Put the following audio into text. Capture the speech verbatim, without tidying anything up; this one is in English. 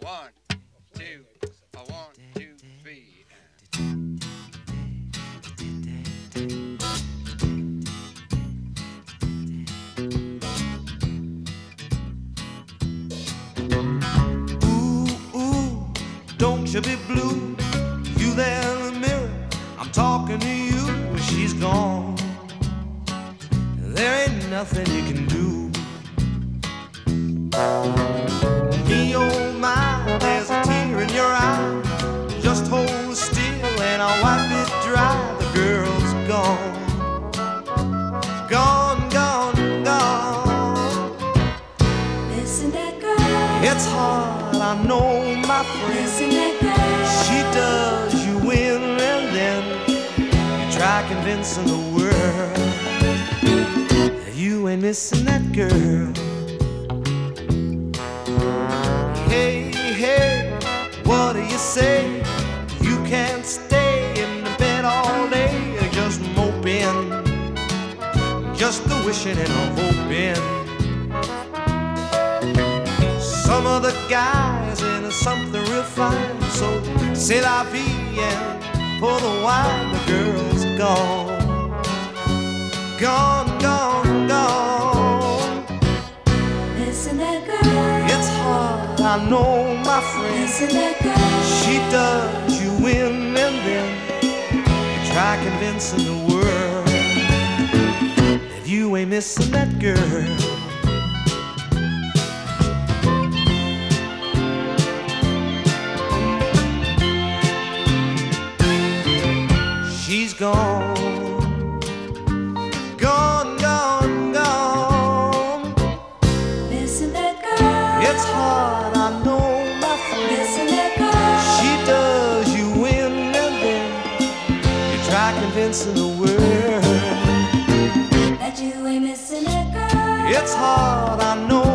one, two, a one, two, three. Ooh, ooh, don't you be blue. You there in the mirror, I'm talking to you. She's gone. There ain't nothing you can do. Me, oh my, there's a tear in your eye. Just hold still and I'll wipe it dry. The girl's gone. Gone, gone, gone. Missing that girl. It's hard, I know, my friend. Missing that girl. She does you in and then you try convincing the world that you ain't missing that girl. Hey, hey, what do you say? You can't stay in the bed all day just moping, just a wishing and a hoping. Some of the guys in something real fine, so c'est la vie and pour the wine. The girl's gone, gone, gone, gone. Missing that girl. It's hard, I know, my friend. Missing that girl. She does you in and then you try convincing the world that you ain't missing that girl. She's gone, gone, gone, gone. Missing that girl. It's hard, I know, my friend. Missing that girl. She does you in and then you try convincing the world That you ain't missing that girl. it's hard, I know.